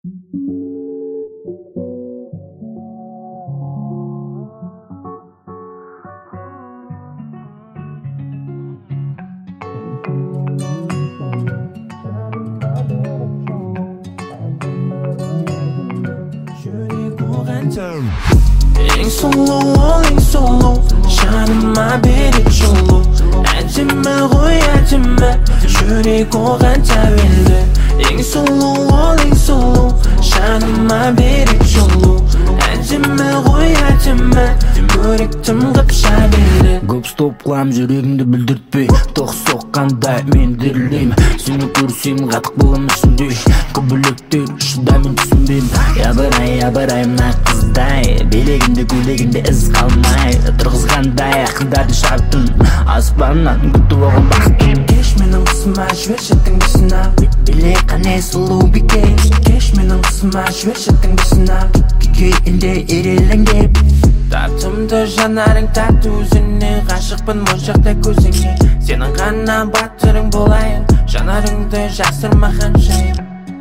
Eң сұлу ол ең сұлу, жаныма берек жылу. Әдемі ғой әдемі, жүрек оған тәуелді. Ең сұлу ол ең сұлу, жаныма берек жылу. Әдемі ғой әдемі, көріктім қып шабелді. Көп стоп қылам жүрегімді бүлдіртпей, тоқ соққандай мен дірілдеймін. Сені көрсем қатық болам ішінде, көбіліктер шыдаймын түсінбеймін. Ябырай мына қыздай, белегімде көйлегімде із қалмай, тұрғызғандай ақындарды шарттым, аспаннан күтіп оған бақтым. Кеш менің қысыма жіберші тыңдысына, Биле қане сұлу бике. кеш менің қысыма жіберші тыңдысына, Күйінде ерелеңдеп, тартымды жанарың тарту өзіне, ғашықпын моншақтай көзіңе. Сенің ғана батырың болайын, жанарыңды жасырма ханшайым.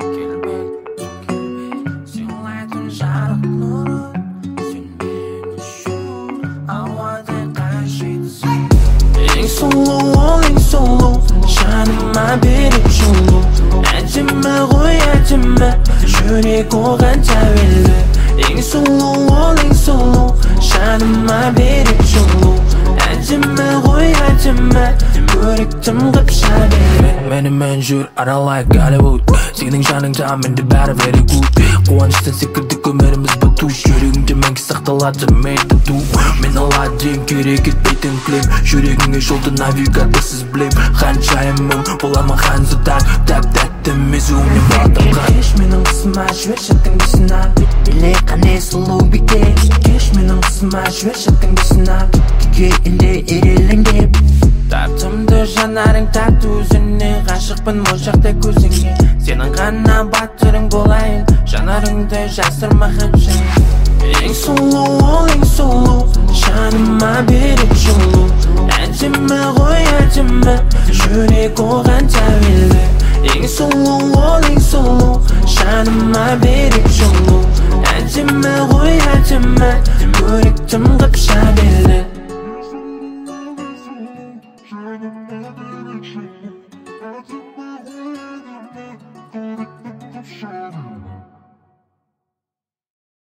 Сыйлайтын жарық нұрын, сен мен үшін ауадай қажетсің. Ең сұлу ол ең сұлу, жаныма берек жылу. Әдемі ғой әдемі, жүрек оған тәуелді. Ең сұлу ол ең сұлу, жаныма берек жылу. Әдемі ғой әдемі, көріктім қып шабелді. Менімен жүр аралай Голливуд, сенің жаныңда менде бәрі very good. Қуаныштан секірдік өміріміз біту, жүрегімде мәңгі сақталады мен тату. Мен аладен керек етпейтін клем, жүрегіңе жолды навигаторсыз білем. Ханшайымым болар ма ханзадан, тәп-тәтті мезуімнен балтырған. Кеш менің қысыма жіберші тыңдысына, биле қане сұлу бике. кеш менің қысыма жіберші тыңдысына, Күйінде ерелеңдеп, тартымды жанарың тарту өзіне, ғашықпын моншақтай көзіңе. Сенің ғана батырың болайын, жанарыңды жасырма ханшайым. Ең сұлу ол ең сұлу, жаныма берек жылу. Әдемі ғой әдемі, жүрек оған тәуелді. Ең сұлу ол ең сұлу, жаныма берек жылу. Әдемі ғой әдемі, көріктім қып шабелді.